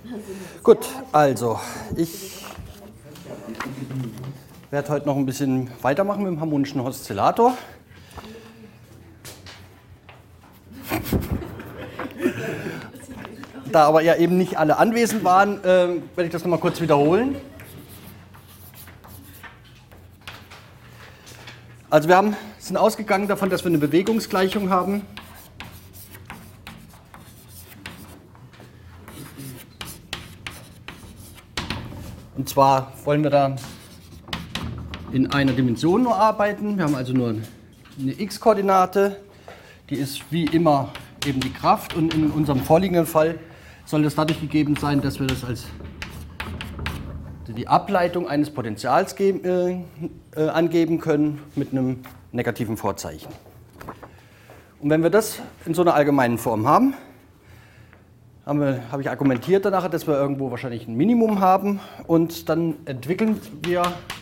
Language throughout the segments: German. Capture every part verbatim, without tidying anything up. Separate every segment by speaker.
Speaker 1: Gut, also ich werde heute noch ein bisschen weitermachen mit dem harmonischen Oszillator. Da aber ja eben nicht alle anwesend waren, äh, werde ich das nochmal kurz wiederholen. Also wir haben, sind ausgegangen davon, dass wir eine Bewegungsgleichung haben. Und zwar wollen wir da in einer Dimension nur arbeiten. Wir haben also nur eine x-Koordinate, die ist wie immer eben die Kraft, und in unserem vorliegenden Fall soll das dadurch gegeben sein, dass wir das als die Ableitung eines Potentials geben, äh, angeben können mit einem negativen Vorzeichen. Und wenn wir das in so einer allgemeinen Form haben, haben wir, habe ich argumentiert danach, dass wir irgendwo wahrscheinlich ein Minimum haben, und dann entwickeln wir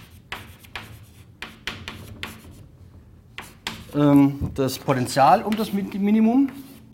Speaker 1: ähm, das Potential um das Minimum.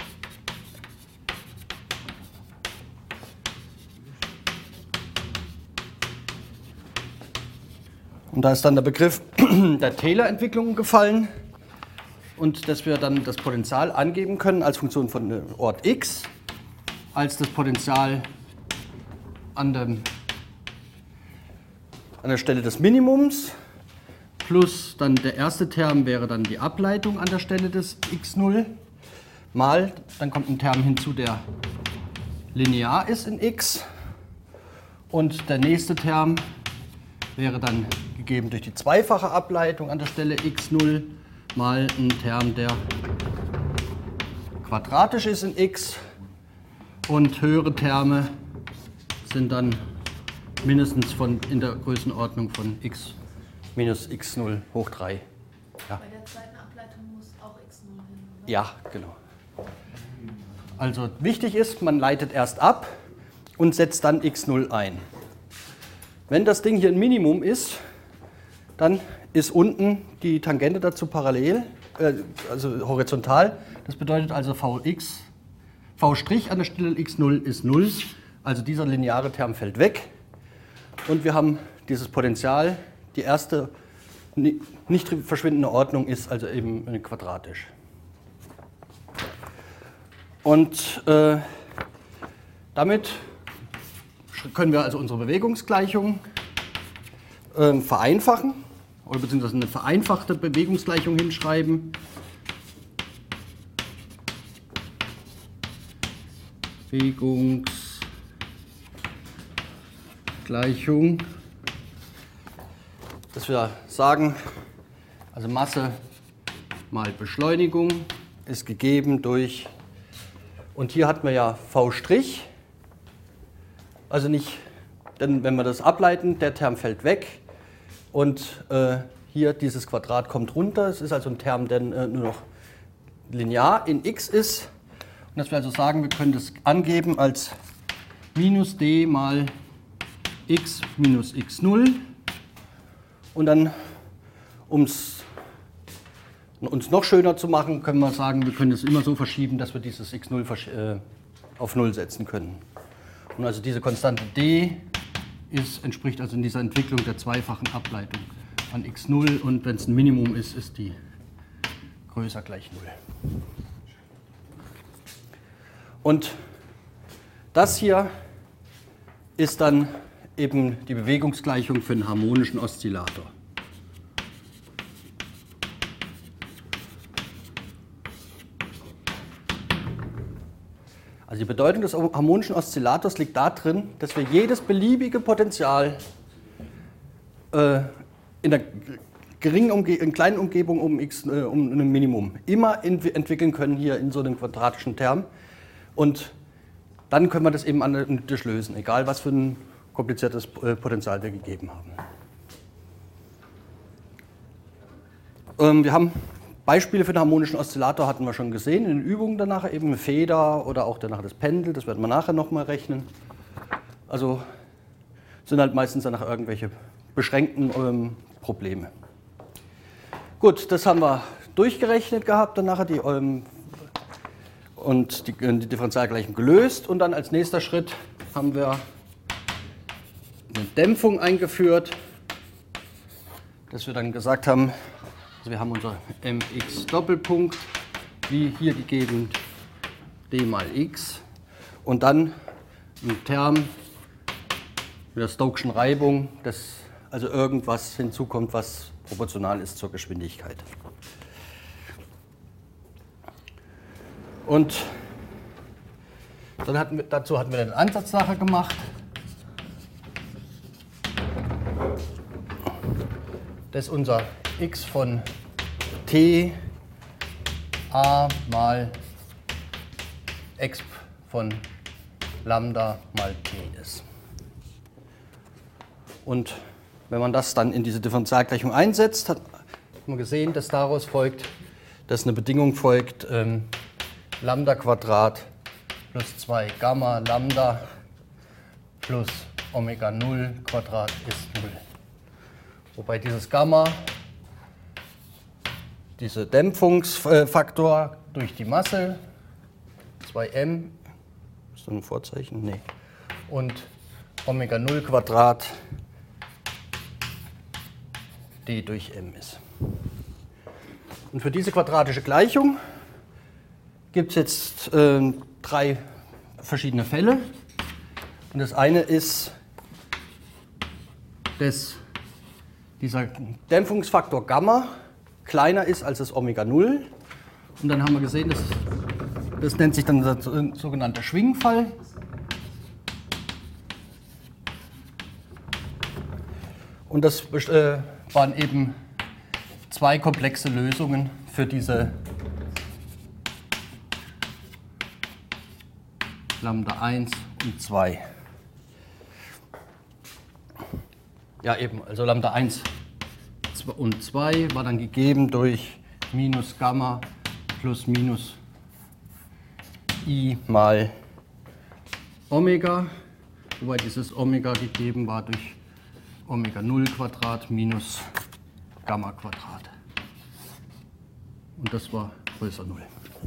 Speaker 1: Und da ist dann der Begriff der Taylor-Entwicklung gefallen, und dass wir dann das Potential angeben können als Funktion von Ort x, als das Potential an, dem, an der Stelle des Minimums, plus dann der erste Term wäre dann die Ableitung an der Stelle des x null, mal, dann kommt ein Term hinzu, der linear ist in x, und der nächste Term wäre dann gegeben durch die zweifache Ableitung an der Stelle x null mal ein Term, der quadratisch ist in x, und höhere Terme sind dann mindestens von, in der Größenordnung von x minus x null hoch drei. Ja.
Speaker 2: Bei der zweiten Ableitung muss auch x null hin, oder?
Speaker 1: Ja, genau. Also wichtig ist, man leitet erst ab und setzt dann x null ein. Wenn das Ding hier ein Minimum ist, dann ist unten die Tangente dazu parallel, äh, also horizontal. Das bedeutet also Vx, V' an der Stelle x null ist null, also dieser lineare Term fällt weg. Und wir haben dieses Potential, die erste nicht verschwindende Ordnung ist also eben quadratisch. Und äh, damit können wir also unsere Bewegungsgleichung äh, vereinfachen, oder beziehungsweise eine vereinfachte Bewegungsgleichung hinschreiben. Bewegungsgleichung, dass wir sagen, also Masse mal Beschleunigung ist gegeben durch, und hier hatten wir ja V', also nicht, denn wenn wir das ableiten, der Term fällt weg, und äh, hier dieses Quadrat kommt runter. Es ist also ein Term, der äh, nur noch linear in x ist. Und dass wir also sagen, wir können das angeben als minus d mal x minus x null. Und dann, um es uns noch schöner zu machen, können wir sagen, wir können es immer so verschieben, dass wir dieses x null äh, auf null setzen können. Und also diese Konstante d ist, entspricht also in dieser Entwicklung der zweifachen Ableitung an x null, und wenn es ein Minimum ist, ist die größer gleich null. Und das hier ist dann eben die Bewegungsgleichung für einen harmonischen Oszillator. Also die Bedeutung des harmonischen Oszillators liegt darin, dass wir jedes beliebige Potential äh, in der geringen Umge in kleinen Umgebung um, X, äh, um ein Minimum immer ent entwickeln können, hier in so einem quadratischen Term. Und dann können wir das eben analytisch lösen, egal was für ein kompliziertes äh, Potential wir gegeben haben. Ähm, wir haben Beispiele für den harmonischen Oszillator hatten wir schon gesehen in den Übungen danach, eben eine Feder oder auch danach das Pendel, das werden wir nachher nochmal rechnen. Also sind halt meistens danach irgendwelche beschränkten ähm, Probleme. Gut, das haben wir durchgerechnet gehabt, dann nachher die, ähm, und die, die Differentialgleichung gelöst, und dann als nächster Schritt haben wir eine Dämpfung eingeführt, dass wir dann gesagt haben, also wir haben unser mx Doppelpunkt, wie hier gegeben d mal x und dann ein Term mit der Stoke'schen Reibung, dass also irgendwas hinzukommt, was proportional ist zur Geschwindigkeit. Und dann hatten wir, dazu hatten wir eine Ansatzsache gemacht. Das ist unser x von t a mal x von Lambda mal t ist. Und wenn man das dann in diese Differentialgleichung einsetzt, hat man gesehen, dass daraus folgt, dass eine Bedingung folgt, ähm, Lambda Quadrat plus zwei Gamma Lambda plus Omega null Quadrat ist null. Wobei dieses Gamma, dieser Dämpfungsfaktor durch die Masse, zwei m, ist das ein Vorzeichen? Nee. Und Omega null Quadrat d durch m ist. Und für diese quadratische Gleichung gibt es jetzt äh, drei verschiedene Fälle. Und das eine ist, dass dieser Dämpfungsfaktor Gamma kleiner ist als das Omega null. Und dann haben wir gesehen, dass, das nennt sich dann der sogenannte Schwingfall. Und das äh, waren eben zwei komplexe Lösungen für diese Lambda eins und zwei. Ja, eben, also Lambda eins und zwei war dann gegeben durch minus Gamma plus minus I mal Omega, wobei dieses Omega gegeben war durch Omega null Quadrat minus Gamma Quadrat. Und das war größer null.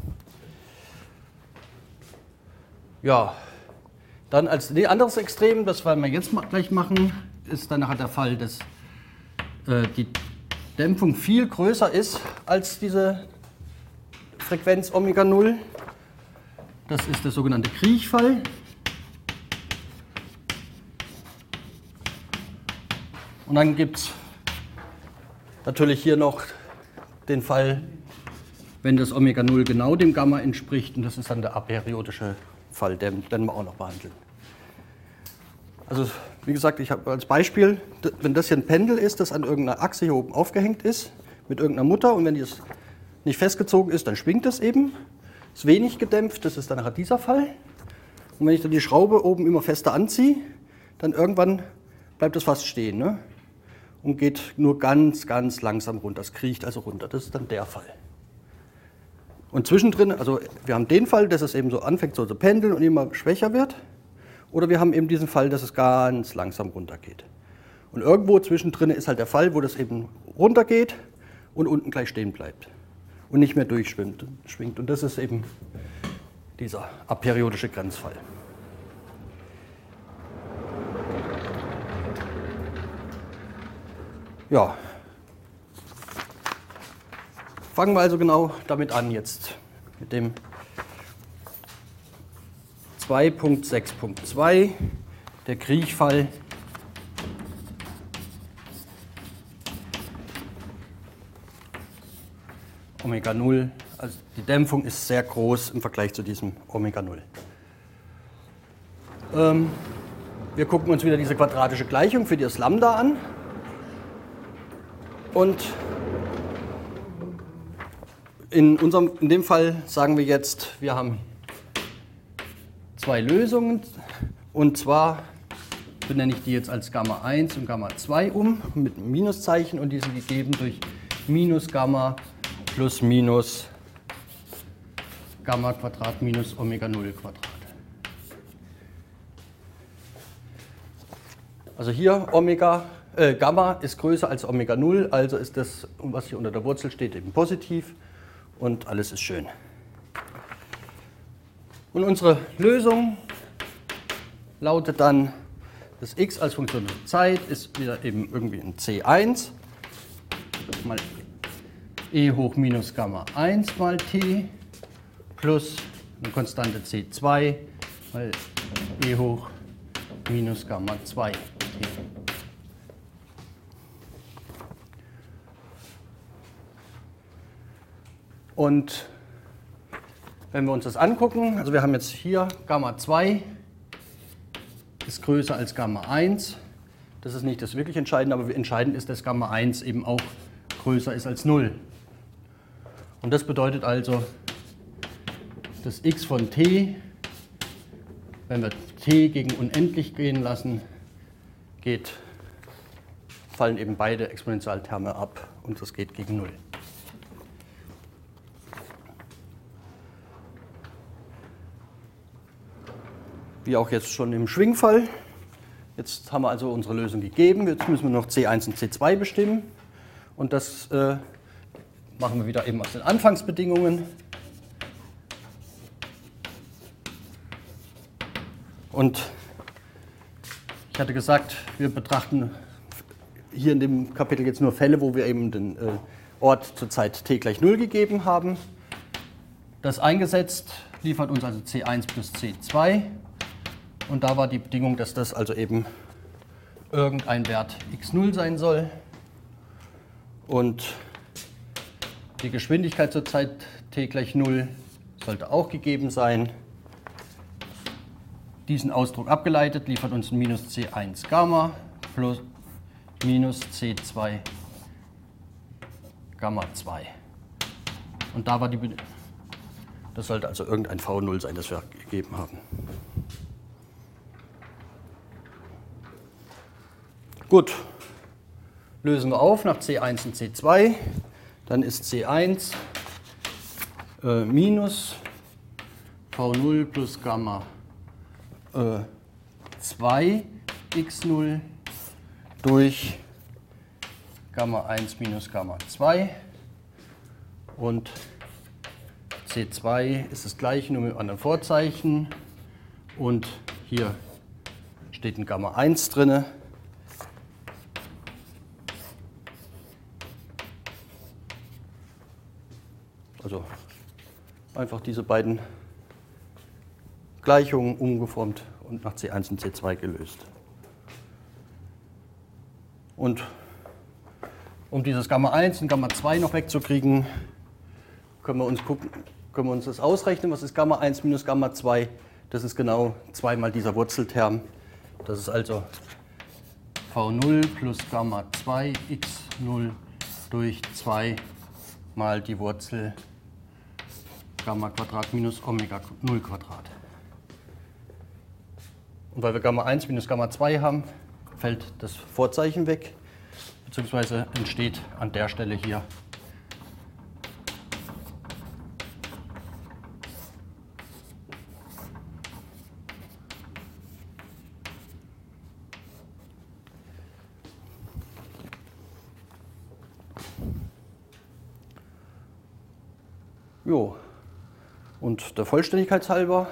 Speaker 1: Ja, dann als nee, anderes Extrem, das werden wir jetzt mal gleich machen, ist dann nachher der Fall, dass äh, die Dämpfung viel größer ist als diese Frequenz Omega null. Das ist der sogenannte Kriechfall. Und dann gibt es natürlich hier noch den Fall, wenn das Omega null genau dem Gamma entspricht, und das ist dann der aperiodische Fall, den werden wir auch noch behandeln. Also wie gesagt, ich habe als Beispiel, wenn das hier ein Pendel ist, das an irgendeiner Achse hier oben aufgehängt ist, mit irgendeiner Mutter, und wenn die nicht festgezogen ist, dann schwingt das eben, ist wenig gedämpft, das ist dann nachher dieser Fall. Und wenn ich dann die Schraube oben immer fester anziehe, dann irgendwann bleibt das fast stehen, ne? Und geht nur ganz, ganz langsam runter, es kriecht also runter, das ist dann der Fall. Und zwischendrin, also wir haben den Fall, dass es eben so anfängt so zu pendeln und immer schwächer wird. Oder wir haben eben diesen Fall, dass es ganz langsam runtergeht. Und irgendwo zwischendrin ist halt der Fall, wo das eben runtergeht und unten gleich stehen bleibt. Und nicht mehr durchschwingt. Schwingt. Und das ist eben dieser aperiodische Grenzfall. Ja. Fangen wir also genau damit an jetzt, mit dem zwei Punkt sechs Punkt zwei, der Kriechfall. Omega null, also die Dämpfung ist sehr groß im Vergleich zu diesem Omega null. Ähm, wir gucken uns wieder diese quadratische Gleichung für das Lambda an. Und in, unserem, in dem Fall sagen wir jetzt, wir haben zwei Lösungen, und zwar benenne ich die jetzt als Gamma eins und Gamma zwei um mit einem Minuszeichen, und die sind gegeben durch minus Gamma plus minus Gamma Quadrat minus Omega null Quadrat. Also hier Omega, äh, Gamma ist größer als Omega null, also ist das, was hier unter der Wurzel steht, eben positiv und alles ist schön. Und unsere Lösung lautet dann, das x als Funktion der Zeit ist wieder eben irgendwie ein c eins mal e hoch minus Gamma eins mal t plus eine Konstante c zwei mal e hoch minus Gamma zwei t. Und wenn wir uns das angucken, also wir haben jetzt hier Gamma zwei ist größer als Gamma eins. Das ist nicht das wirklich Entscheidende, aber entscheidend ist, dass Gamma eins eben auch größer ist als null. Und das bedeutet also, dass x von t, wenn wir t gegen unendlich gehen lassen, geht, fallen eben beide Exponentialterme ab und das geht gegen null. Wie auch jetzt schon im Schwingfall. Jetzt haben wir also unsere Lösung gegeben. Jetzt müssen wir noch c eins und c zwei bestimmen. Und das äh, machen wir wieder eben aus den Anfangsbedingungen. Und ich hatte gesagt, wir betrachten hier in dem Kapitel jetzt nur Fälle, wo wir eben den äh, Ort zur Zeit t gleich null gegeben haben. Das eingesetzt liefert uns also c eins plus c zwei. Und da war die Bedingung, dass das also eben irgendein Wert x null sein soll. Und die Geschwindigkeit zur Zeit t gleich null sollte auch gegeben sein. Diesen Ausdruck abgeleitet liefert uns minus c eins Gamma plus minus c zwei Gamma zwei. Und da war die Bedingung, das sollte also irgendein v null sein, das wir gegeben haben. Gut, lösen wir auf nach c eins und c zwei, dann ist c eins äh, minus v null plus Gamma äh, zwei x null durch Gamma eins minus Gamma zwei und c zwei ist das gleiche, nur mit einem anderen Vorzeichen und hier steht ein Gamma eins drin. Also einfach diese beiden Gleichungen umgeformt und nach c eins und c zwei gelöst. Und um dieses Gamma eins und Gamma zwei noch wegzukriegen, können wir uns gucken, können wir uns das ausrechnen. Was ist Gamma eins minus Gamma zwei? Das ist genau zweimal dieser Wurzelterm. Das ist also v null plus Gamma zwei x null durch zwei mal die Wurzel Gamma Quadrat minus Omega null Quadrat. Und weil wir Gamma eins minus Gamma zwei haben, fällt das Vorzeichen weg, beziehungsweise entsteht an der Stelle hier jo. Und der Vollständigkeit halber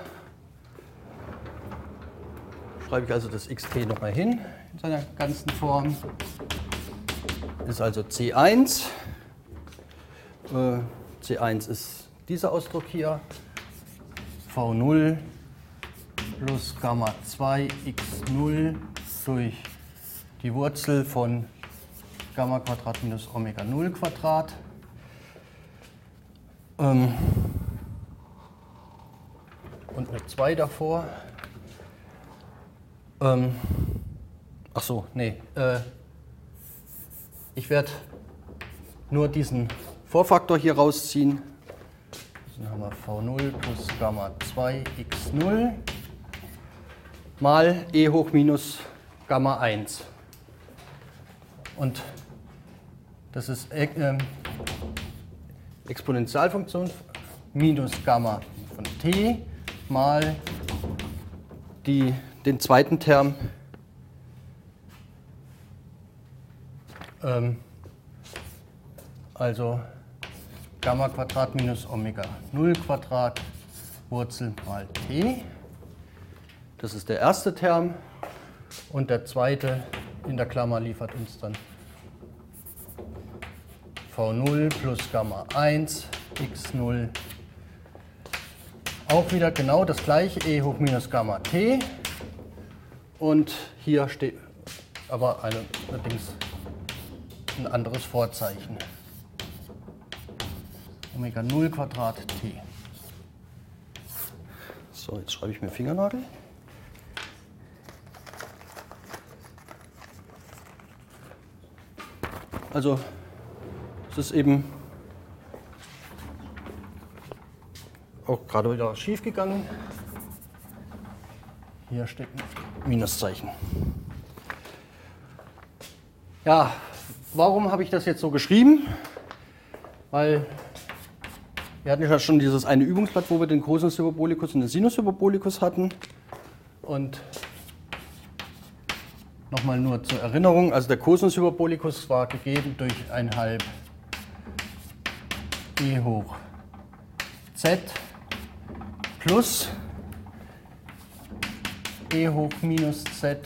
Speaker 1: schreibe ich also das xt nochmal hin in seiner ganzen Form. Ist also c eins. Äh, c eins ist dieser Ausdruck hier. v null plus Gamma zwei x null durch die Wurzel von Gamma Quadrat minus Omega null Quadrat. Ähm, und eine zwei davor. Ähm, ach so, nee. Äh, ich werde nur diesen Vorfaktor hier rausziehen. Dann haben wir v null plus Gamma zwei x null mal e hoch minus Gamma eins. Und das ist äh, Exponentialfunktion minus Gamma von t mal die, den zweiten Term ähm, also Gamma Quadrat minus Omega null Quadrat Wurzel mal t Das ist der erste Term. Und der zweite in der Klammer liefert uns dann V null plus Gamma eins, x null. Auch wieder genau das gleiche, e hoch minus Gamma t. Und hier steht aber eine, allerdings ein anderes Vorzeichen. Omega null Quadrat t. So, jetzt schreibe ich mir Fingernagel. Also es ist eben auch gerade wieder schief gegangen. Hier steht ein Minuszeichen. Ja, warum habe ich das jetzt so geschrieben? Weil wir hatten ja schon dieses eine Übungsblatt, wo wir den Cosinus-Hyperbolikus und den Sinus-Hyperbolikus hatten. Und nochmal nur zur Erinnerung, also der Cosinus-Hyperbolikus war gegeben durch ein halb e hoch z plus e hoch minus z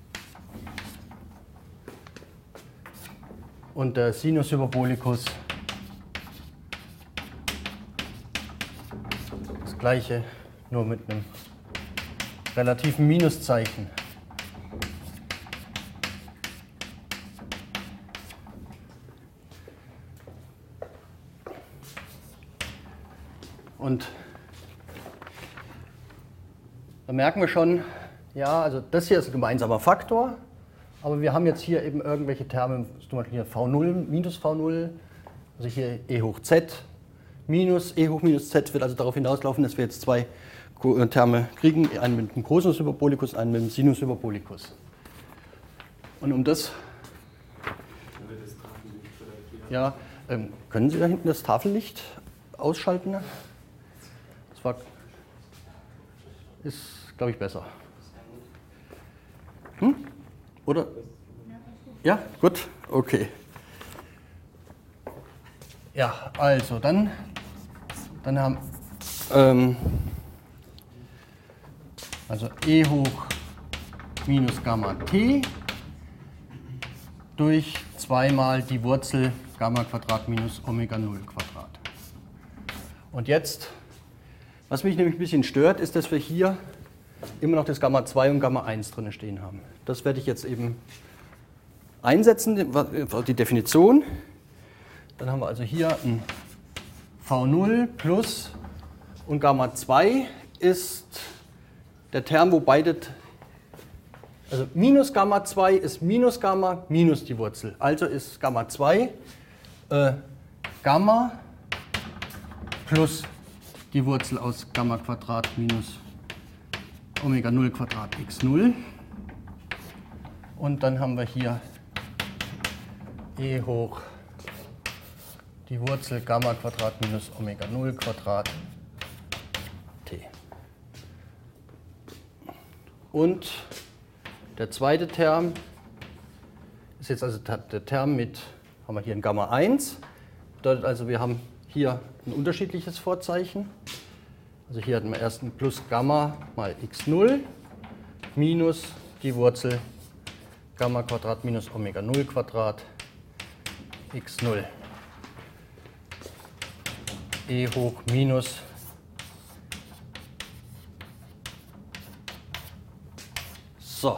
Speaker 1: und der Sinus-Hyperbolikus das gleiche, nur mit einem relativen Minuszeichen. Und da merken wir schon, ja, also das hier ist ein gemeinsamer Faktor, aber wir haben jetzt hier eben irgendwelche Terme, zum Beispiel hier V null minus V null, also hier e hoch z minus e hoch minus z wird also darauf hinauslaufen, dass wir jetzt zwei Terme kriegen, einen mit dem Cosinus-Hyperbolikus, einen mit dem Sinus-Hyperbolikus. Und um das, ja, ähm, können Sie da hinten das Tafellicht ausschalten? Das war, ist, glaube ich, besser. Hm? Oder? Ja, gut, okay. Ja, also dann, dann haben ähm, also e hoch minus Gamma t durch zweimal die Wurzel Gamma Quadrat minus Omega null Quadrat. Und jetzt, was mich nämlich ein bisschen stört, ist, dass wir hier immer noch das Gamma zwei und Gamma eins drin stehen haben. Das werde ich jetzt eben einsetzen, die Definition. Dann haben wir also hier ein V null plus und Gamma zwei ist der Term, wo beide, also minus Gamma zwei ist minus Gamma minus die Wurzel. Also ist Gamma zwei äh, Gamma plus die Wurzel aus Gamma Quadrat minus Omega null Quadrat x null. Und dann haben wir hier e hoch die Wurzel Gamma Quadrat minus Omega null Quadrat t. Und der zweite Term ist jetzt also der Term mit, haben wir hier ein Gamma eins. Bedeutet also, wir haben hier ein unterschiedliches Vorzeichen. Also hier hatten wir erst ein plus Gamma mal x null minus die Wurzel Gamma Quadrat minus Omega null Quadrat x null. E hoch minus so.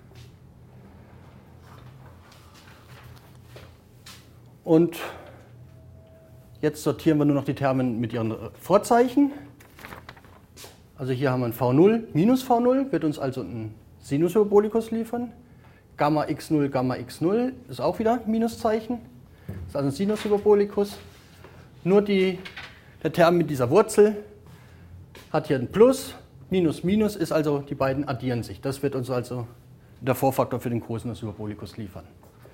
Speaker 1: Und jetzt sortieren wir nur noch die Terme mit ihren Vorzeichen. Also hier haben wir ein V null minus V null, wird uns also ein Sinus-Hyperbolikus liefern. Gamma x null, Gamma x null ist auch wieder Minuszeichen. Das ist also ein Sinus-Hyperbolikus. Nur die, der Term mit dieser Wurzel hat hier ein Plus. Minus, Minus ist also, die beiden addieren sich. Das wird uns also der Vorfaktor für den Cosinus-Hyperbolikus liefern.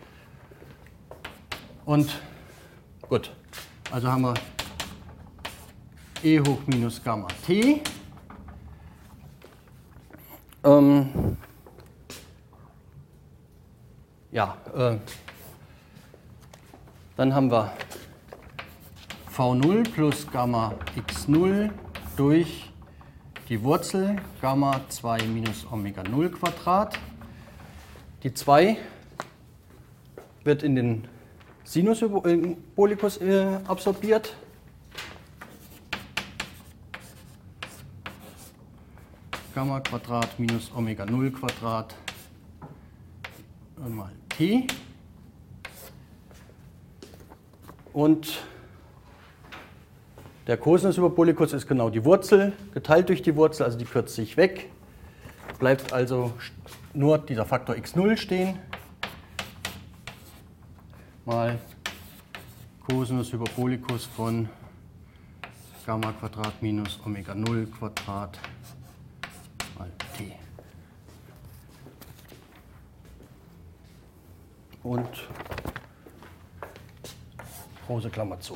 Speaker 1: Und gut, also haben wir e hoch minus Gamma t. Ähm, ja, äh, dann haben wir V null plus Gamma x null durch die Wurzel Gamma zwei minus Omega null Quadrat. Die zwei wird in den Sinushyperbolikus äh, absorbiert. Gamma Quadrat minus Omega null Quadrat mal t. Und der Cosinushyperbolikus ist genau die Wurzel, geteilt durch die Wurzel, also die kürzt sich weg. Bleibt also nur dieser Faktor x null stehen. Mal Cosinushyperbolikus von Gamma Quadrat minus Omega null Quadrat mal t. Und große Klammer zu.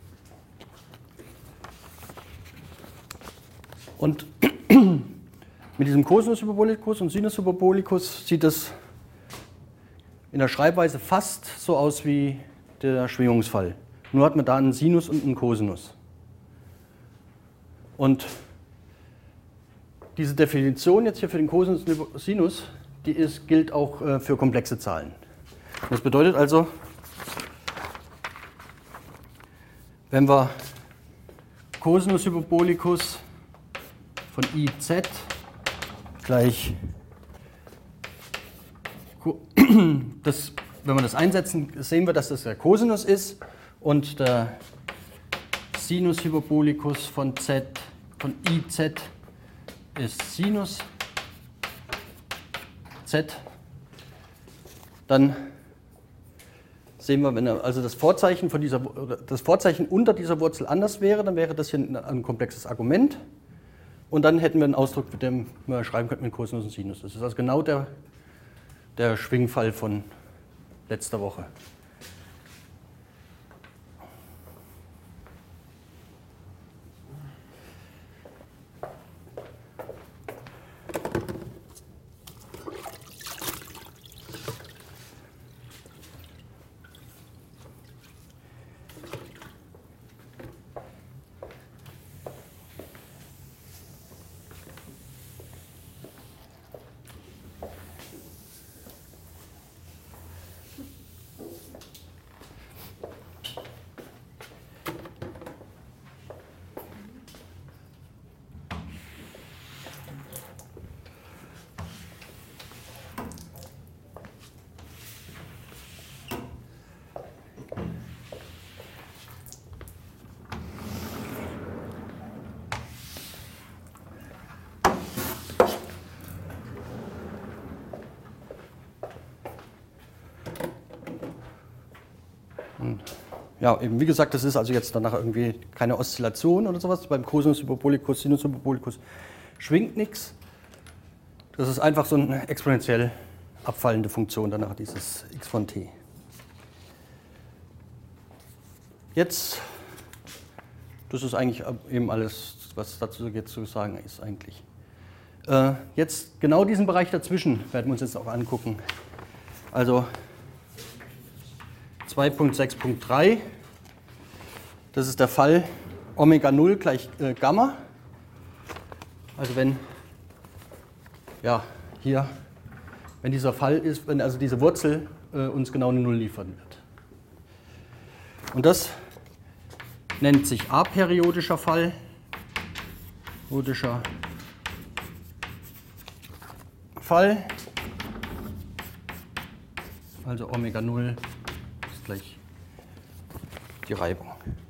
Speaker 1: Und mit diesem Cosinushyperbolikus und Sinushyperbolikus sieht es in der Schreibweise fast so aus wie der Schwingungsfall. Nur hat man da einen Sinus und einen Cosinus. Und diese Definition jetzt hier für den Cosinus und Sinus, die ist, gilt auch äh, für komplexe Zahlen. Das bedeutet also, wenn wir Cosinushyperbolikus von I Z gleich, das, wenn wir das einsetzen, sehen wir, dass das der Cosinus ist und der Sinushyperbolikus von Z, von I Z ist Sinus Z. Dann sehen wir, wenn also das Vorzeichen, von dieser, das Vorzeichen unter dieser Wurzel anders wäre, dann wäre das hier ein, ein komplexes Argument. Und dann hätten wir einen Ausdruck, mit dem wir schreiben könnten mit Cosinus und Sinus. Das ist also genau der, der Schwingfall von letzter Woche. Ja, eben wie gesagt, das ist also jetzt danach irgendwie keine Oszillation oder sowas. Beim Cosinushyperbolikus, Sinushyperbolikus schwingt nichts. Das ist einfach so eine exponentiell abfallende Funktion danach, dieses x von t. Jetzt, das ist eigentlich eben alles, was dazu jetzt zu sagen ist eigentlich. Äh, jetzt genau diesen Bereich dazwischen werden wir uns jetzt auch angucken. Also zwei Punkt sechs Punkt drei, das ist der Fall Omega null gleich äh, Gamma. Also wenn, ja, hier, wenn dieser Fall ist, wenn also diese Wurzel äh, uns genau eine Null liefern wird. Und das nennt sich aperiodischer Fall. Periodischer Fall. Also Omega null ist gleich die Reibung.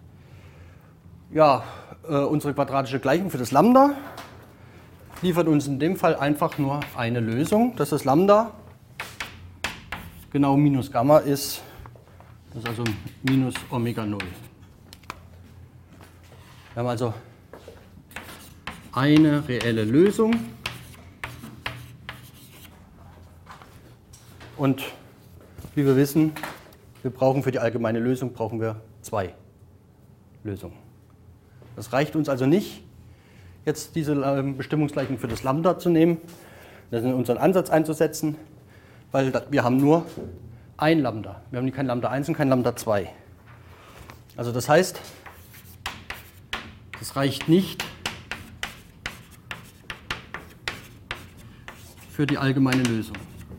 Speaker 1: Ja, äh, unsere quadratische Gleichung für das Lambda liefert uns in dem Fall einfach nur eine Lösung, dass das Lambda genau minus Gamma ist. Das ist also minus Omega null. Wir haben also eine reelle Lösung und wie wir wissen, wir brauchen für die allgemeine Lösung brauchen wir zwei Lösungen. Das reicht uns also nicht, jetzt diese Bestimmungsgleichung für das Lambda zu nehmen, das in unseren Ansatz einzusetzen, weil wir haben nur ein Lambda. Wir haben kein Lambda eins und kein Lambda zwei. Also das heißt, es reicht nicht, für die allgemeine Lösung.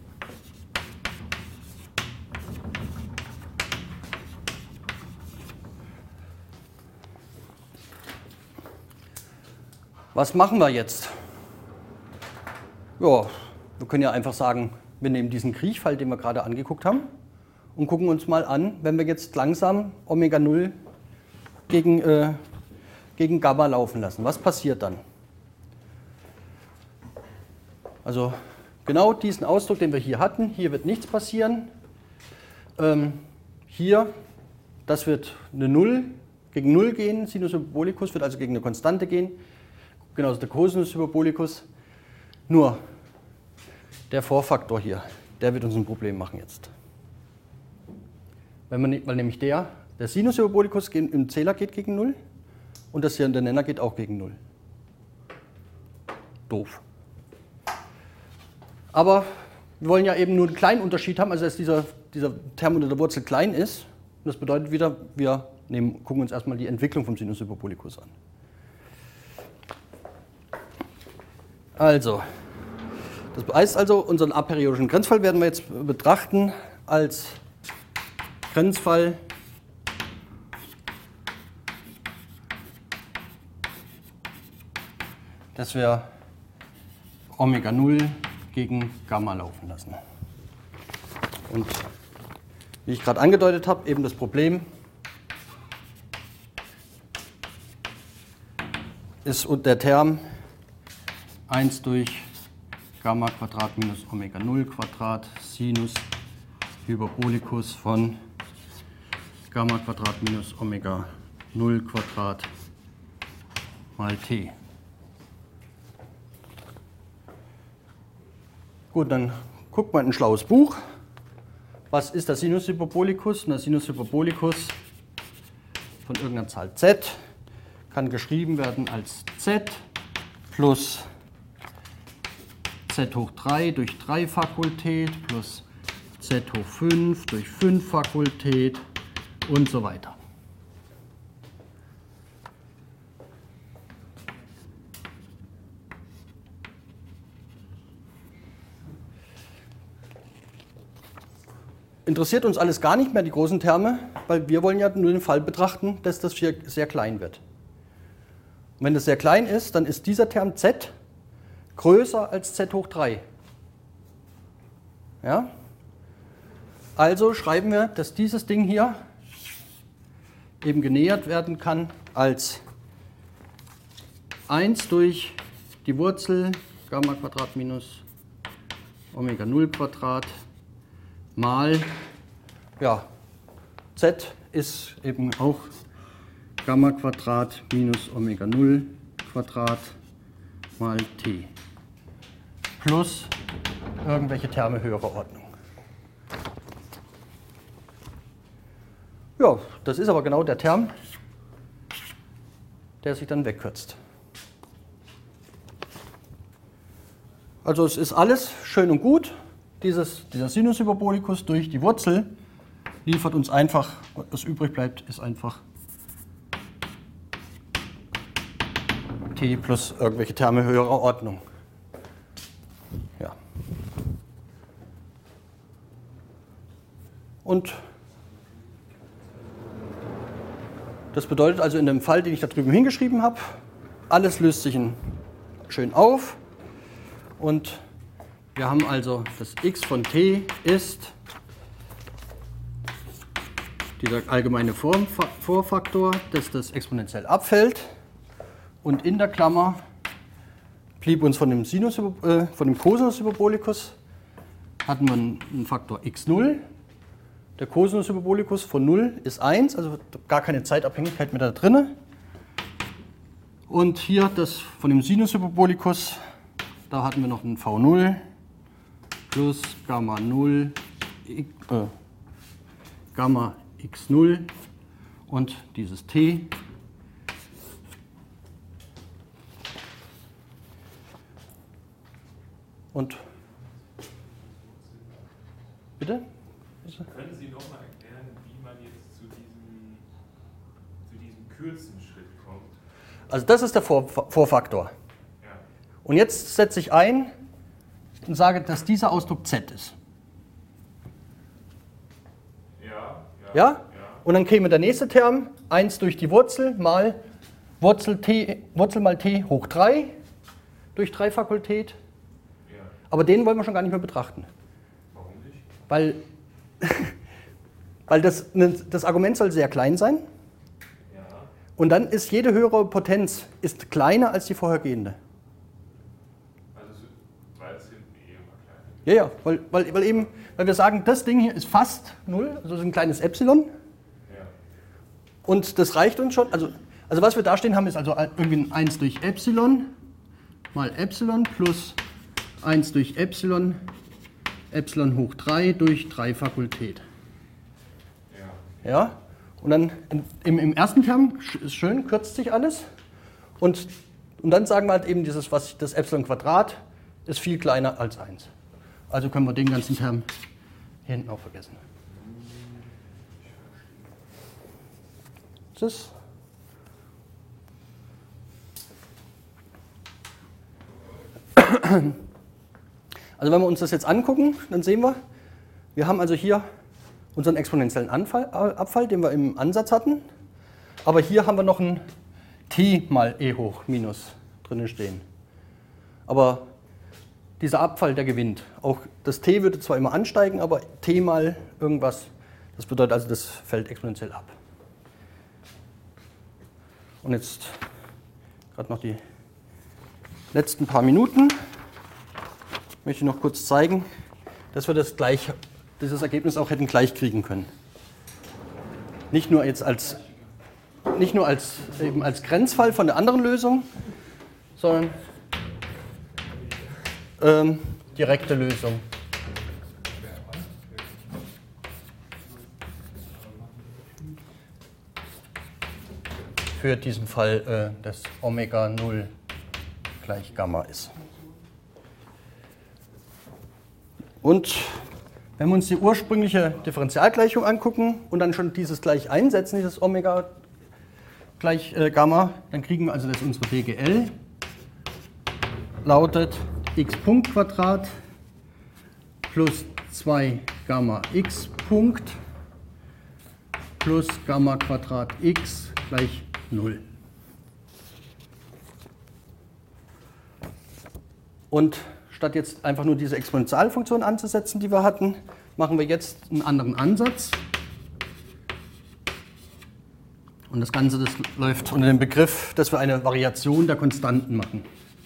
Speaker 1: Was machen wir jetzt? Ja, wir können ja einfach sagen, wir nehmen diesen Kriechfall, den wir gerade angeguckt haben, und gucken uns mal an, wenn wir jetzt langsam Omega null gegen, äh, gegen Gamma laufen lassen. Was passiert dann? Also genau diesen Ausdruck, den wir hier hatten, hier wird nichts passieren. Ähm, hier, das wird eine null gegen null gehen, Sinus Hyperbolicus wird also gegen eine Konstante gehen. Genauso der Cosinus Hyperbolicus. Nur der Vorfaktor hier, der wird uns ein Problem machen jetzt. Wenn man, weil nämlich der, der Sinus Hyperbolicus im Zähler geht gegen null und das hier in der Nenner geht auch gegen null. Doof. Aber wir wollen ja eben nur einen kleinen Unterschied haben, also dass dieser, dieser Term unter der Wurzel klein ist. Und das bedeutet wieder, wir nehmen, gucken uns erstmal die Entwicklung vom Sinus Hyperbolicus an. Also, das heißt also, unseren aperiodischen Grenzfall werden wir jetzt betrachten als Grenzfall dass wir Omega null gegen Gamma laufen lassen. Und wie ich gerade angedeutet habe, eben das Problem ist der Term eins durch Gamma Quadrat minus Omega null Quadrat Sinus Hyperbolicus von Gamma Quadrat minus Omega null Quadrat mal t. Gut, dann guckt man in ein schlaues Buch. Was ist der Sinus Hyperbolicus? Der Sinus Hyperbolicus von irgendeiner Zahl z kann geschrieben werden als z plus z hoch drei durch drei Fakultät plus z hoch fünf durch fünf Fakultät und so weiter. Interessiert uns alles gar nicht mehr, die großen Terme, weil wir wollen ja nur den Fall betrachten, dass das hier sehr klein wird. Und wenn das sehr klein ist, dann ist dieser Term z größer als z hoch drei. Ja? Also schreiben wir, dass dieses Ding hier eben genähert werden kann als eins durch die Wurzel Gamma Quadrat minus Omega null Quadrat mal, ja, z ist eben auch Gamma Quadrat minus Omega null Quadrat mal t plus irgendwelche Terme höherer Ordnung. Ja, das ist aber genau der Term, der sich dann wegkürzt. Also es ist alles schön und gut. Dieses, dieser Sinus Hyperbolicus durch die Wurzel liefert uns einfach, was übrig bleibt, ist einfach t plus irgendwelche Terme höherer Ordnung. Ja. Und das bedeutet also in dem Fall, den ich da drüben hingeschrieben habe, alles löst sich schön auf und wir haben also das x von t ist dieser allgemeine Vorfaktor, dass das exponentiell abfällt und in der Klammer blieb uns von dem, Sinus, äh, von dem Cosinus Hyperbolicus hatten wir einen Faktor x null. Der Cosinus Hyperbolicus von null ist eins, also gar keine Zeitabhängigkeit mehr da drin. Und hier das von dem Sinus Hyperbolicus, da hatten wir noch einen v null plus Gamma null, äh, Gamma x null und dieses t. Und bitte?
Speaker 3: Können Sie noch mal erklären, wie man jetzt zu diesem, zu diesem kürzesten Schritt kommt?
Speaker 1: Also das ist der Vor Vorfaktor.
Speaker 3: Ja.
Speaker 1: Und jetzt setze ich ein und sage, dass dieser Ausdruck Z ist.
Speaker 3: Ja, ja.
Speaker 1: Ja?
Speaker 3: ja.
Speaker 1: Und dann käme der nächste Term, eins durch die Wurzel mal Wurzel, t, Wurzel mal t hoch drei durch drei Fakultät.
Speaker 3: Ja.
Speaker 1: Aber den wollen wir schon gar nicht mehr betrachten.
Speaker 3: Warum nicht?
Speaker 1: Weil, weil das, das Argument soll sehr klein sein.
Speaker 3: Ja.
Speaker 1: Und dann ist jede höhere Potenz ist kleiner als die vorhergehende.
Speaker 3: Also, weil es hinten eh immer kleiner ist.
Speaker 1: Ja, ja, weil, weil, weil, eben, weil wir sagen, das Ding hier ist fast null, also ist ein kleines Epsilon.
Speaker 3: Ja.
Speaker 1: Und das reicht uns schon. Also, also was wir da stehen haben, ist also irgendwie ein eins durch Epsilon mal Epsilon plus eins durch Epsilon, Epsilon hoch drei durch drei Fakultät.
Speaker 3: Ja.
Speaker 1: Ja? Und dann im, im ersten Term ist schön, kürzt sich alles. Und, und dann sagen wir halt eben, dieses, was, das Epsilon Quadrat ist viel kleiner als eins. Also können wir den ganzen Term hier hinten auch vergessen. Das ist also wenn wir uns das jetzt angucken, dann sehen wir, wir haben also hier unseren exponentiellen Anfall, Abfall, den wir im Ansatz hatten. Aber hier haben wir noch ein t mal e hoch minus drinnen stehen. Aber dieser Abfall, der gewinnt. Auch das t würde zwar immer ansteigen, aber t mal irgendwas, das bedeutet also, das fällt exponentiell ab. Und jetzt gerade noch die letzten paar Minuten möchte ich noch kurz zeigen, dass wir das gleich, dieses Ergebnis auch hätten gleich kriegen können. Nicht nur jetzt als, nicht nur als, eben als Grenzfall von der anderen Lösung, sondern ähm, direkte Lösung. Für diesen Fall, äh, dass Omega null gleich Gamma ist. Und wenn wir uns die ursprüngliche Differentialgleichung angucken und dann schon dieses gleich einsetzen, dieses Omega gleich äh, Gamma, dann kriegen wir also, dass unsere D G L lautet x Punkt Quadrat plus zwei Gamma x Punkt plus Gamma Quadrat x gleich null. Und statt jetzt einfach nur diese Exponentialfunktion anzusetzen, die wir hatten, machen wir jetzt einen anderen Ansatz. Und das Ganze, das läuft unter dem Begriff, dass wir eine Variation der Konstanten machen.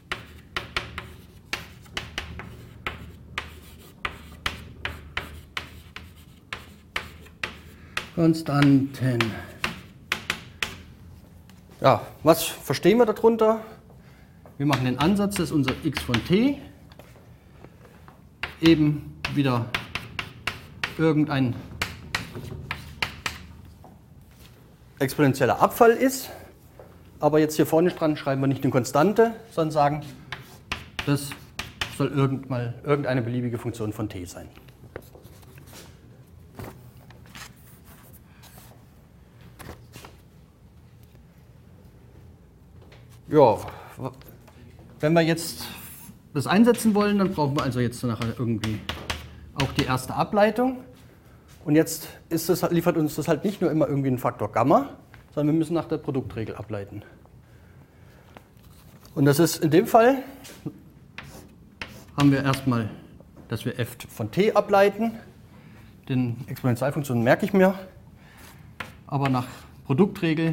Speaker 1: Konstanten. Ja, was verstehen wir darunter? Wir machen den Ansatz, dass unser x von t eben wieder irgendein exponentieller Abfall ist. Aber jetzt hier vorne dran schreiben wir nicht eine Konstante, sondern sagen, das soll irgend mal irgendeine beliebige Funktion von t sein. Ja, wenn wir jetzt das einsetzen wollen, dann brauchen wir also jetzt nachher irgendwie auch die erste Ableitung. Und jetzt ist das, liefert uns das halt nicht nur immer irgendwie einen Faktor Gamma, sondern wir müssen nach der Produktregel ableiten. Und das ist in dem Fall, haben wir erstmal, dass wir f von t ableiten. Den Exponentialfunktionen merke ich mir. Aber nach Produktregel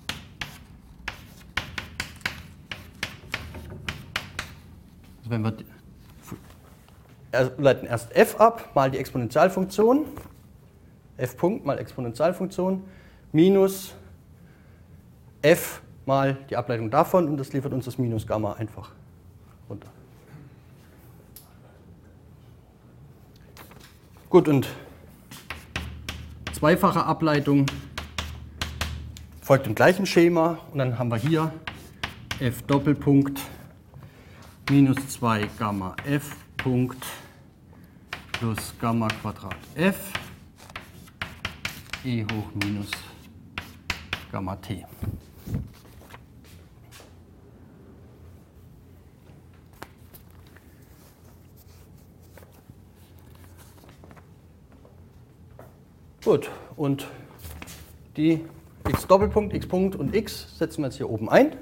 Speaker 1: wenn wir leiten erst f ab, mal die Exponentialfunktion, f Punkt mal Exponentialfunktion, minus f mal die Ableitung davon und das liefert uns das Minus Gamma einfach runter. Gut, und zweifache Ableitung folgt dem gleichen Schema und dann haben wir hier f Doppelpunkt minus zwei Gamma f Punkt plus Gamma Quadrat f e hoch minus Gamma t. Gut, und die x Doppelpunkt, x Punkt und x setzen wir jetzt hier oben ein.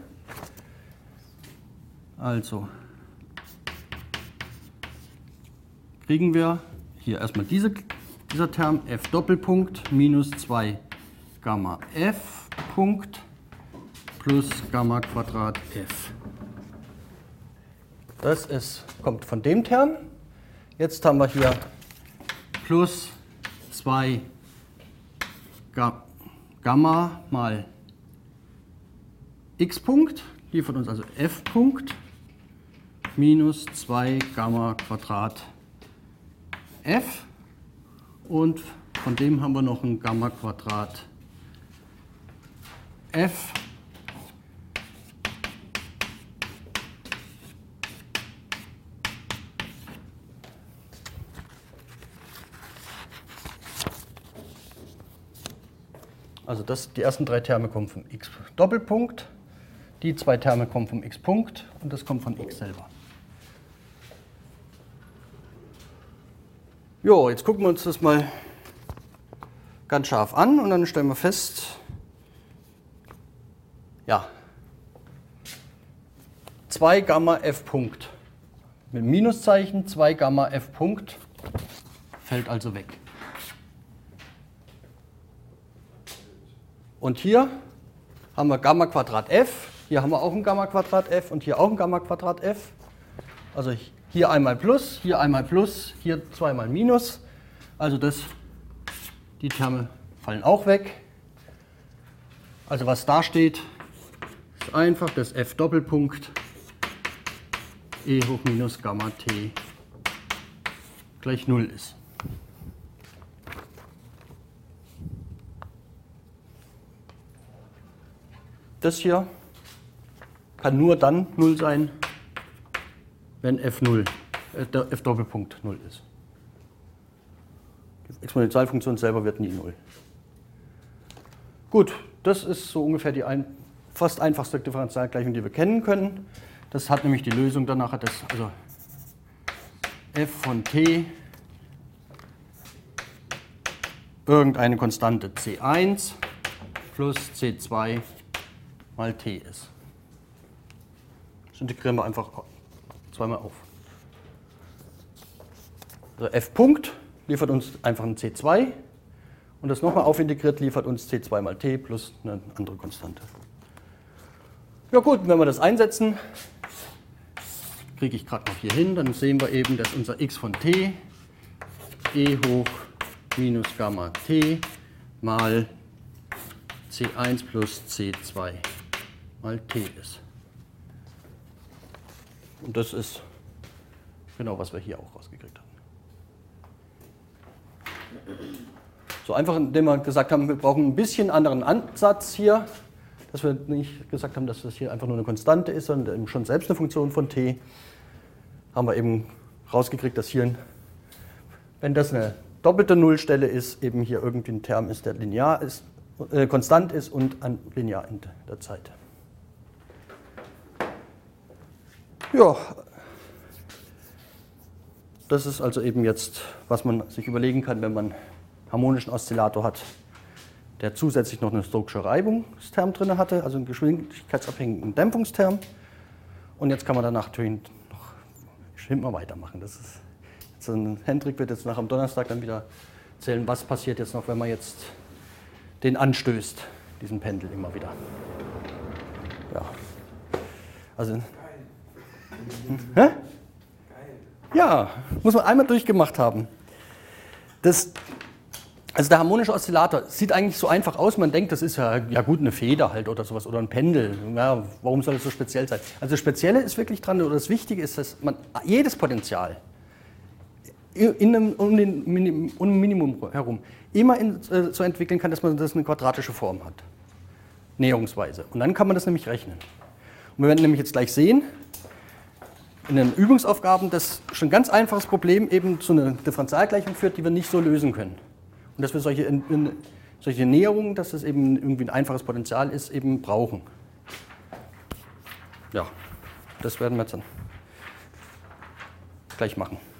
Speaker 1: Also kriegen wir hier erstmal diese, dieser Term f Doppelpunkt minus zwei Gamma f Punkt plus Gamma Quadrat f. Das ist, kommt von dem Term. Jetzt haben wir hier plus zwei Gamma mal x Punkt, liefert uns also f Punkt minus zwei Gamma Quadrat f. Und von dem haben wir noch ein Gamma Quadrat f Also das, die ersten drei Terme kommen vom x Doppelpunkt, die zwei Terme kommen vom x Punkt und das kommt von x selber. Jo, jetzt gucken wir uns das mal ganz scharf an und dann stellen wir fest, ja, zwei Gamma f Punkt mit Minuszeichen, zwei Gamma f Punkt fällt also weg. Und hier haben wir Gamma Quadrat f, hier haben wir auch ein Gamma Quadrat f und hier auch ein Gamma Quadrat f. Also hier einmal Plus, hier einmal Plus, hier zweimal Minus. Also das, die Terme fallen auch weg. Also was da steht, ist einfach, dass f Doppelpunkt e hoch minus Gamma t gleich null ist. Das hier kann nur dann null sein, wenn f null, äh, der f Doppelpunkt null ist. Die Exponentialfunktion selber wird nie null. Gut, das ist so ungefähr die ein, fast einfachste Differentialgleichung, die wir kennen können. Das hat nämlich die Lösung danach, das, also f von t irgendeine Konstante c eins plus c zwei mal t ist. Das integrieren wir einfach zweimal auf. Also f Punkt liefert uns einfach ein c zwei und das nochmal aufintegriert liefert uns c zwei mal t plus eine andere Konstante. Ja gut, wenn wir das einsetzen, kriege ich gerade noch hier hin, dann sehen wir eben, dass unser x von t e hoch minus Gamma t mal c eins plus c zwei mal t ist. Und das ist genau, was wir hier auch rausgekriegt haben. So einfach, indem wir gesagt haben, wir brauchen ein bisschen anderen Ansatz hier, dass wir nicht gesagt haben, dass das hier einfach nur eine Konstante ist, sondern eben schon selbst eine Funktion von t, haben wir eben rausgekriegt, dass hier, wenn das eine doppelte Nullstelle ist, eben hier irgendwie ein Term ist, der linear ist, äh, konstant ist und an linear in der Zeit. Ja, das ist also eben jetzt, was man sich überlegen kann, wenn man einen harmonischen Oszillator hat, der zusätzlich noch eine Stokesche Reibungsterm drin hatte, also einen geschwindigkeitsabhängigen Dämpfungsterm. Und jetzt kann man danach natürlich noch immer weitermachen. Das ist jetzt ein, Hendrik wird jetzt nach am Donnerstag dann wieder erzählen, was passiert jetzt noch, wenn man jetzt den anstößt, diesen Pendel immer wieder. Ja. Also, hm? Hä? Ja, muss man einmal durchgemacht haben. Das, also der harmonische Oszillator sieht eigentlich so einfach aus, man denkt, das ist ja, ja gut, eine Feder halt oder sowas oder ein Pendel. Ja, warum soll das so speziell sein? Also das Spezielle ist wirklich dran, oder das Wichtige ist, dass man jedes Potenzial in einem, um, den Minim, um ein Minimum herum immer in, äh, so entwickeln kann, dass man das eine quadratische Form hat. Näherungsweise. Und dann kann man das nämlich rechnen. Und wir werden nämlich jetzt gleich sehen, in den Übungsaufgaben, dass schon ein ganz einfaches Problem eben zu einer Differentialgleichung führt, die wir nicht so lösen können. Und dass wir solche, in, in, solche Näherungen, dass das eben irgendwie ein einfaches Potential ist, eben brauchen. Ja, das werden wir jetzt dann gleich machen.